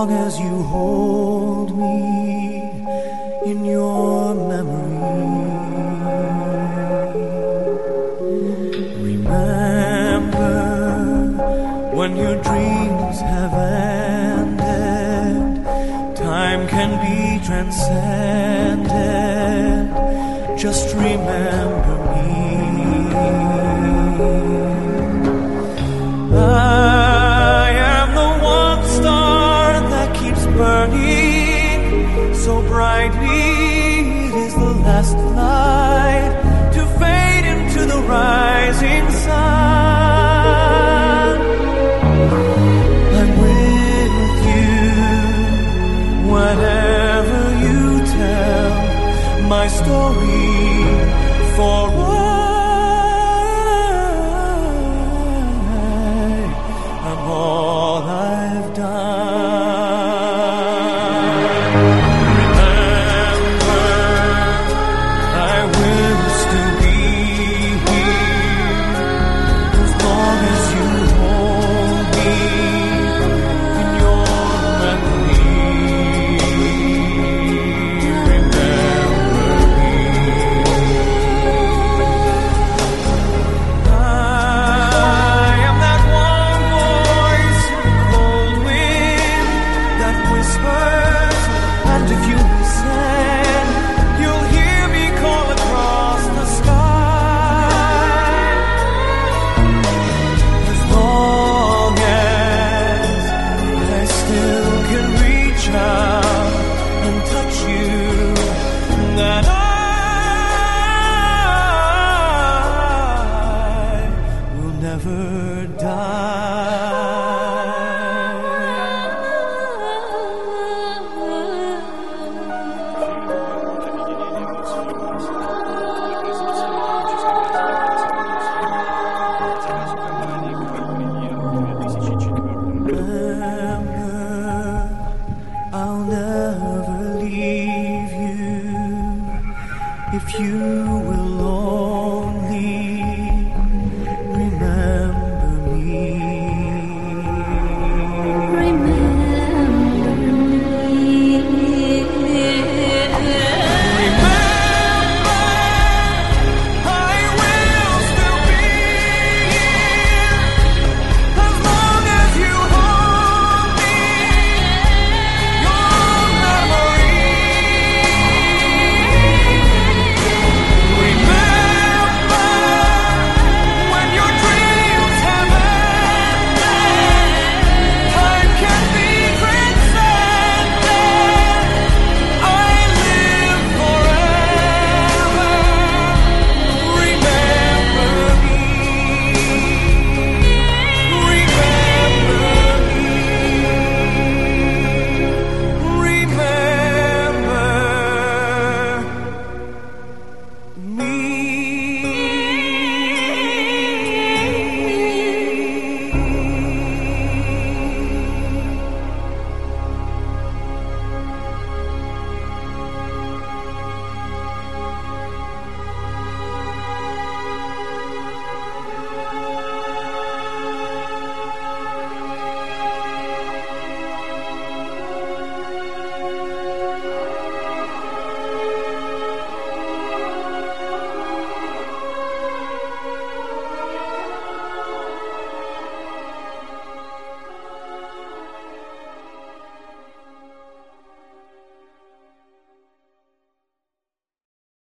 long as you hold me in your memory. Remember when your dreams have ended, time can be transcended. Just remember me. I am the one star that keeps burning so brightly. It is the last light to fade into the rising sun. I'm with you whenever you tell my story for all I've done. Remember, I will still be here as long as you hold me in your memory. Remember me. I am that one voice in the cold wind that whispers, and if you listen, you'll hear me call across the sky. As long as I still can reach out and touch you, that I will never Remember, I'll never leave you if you will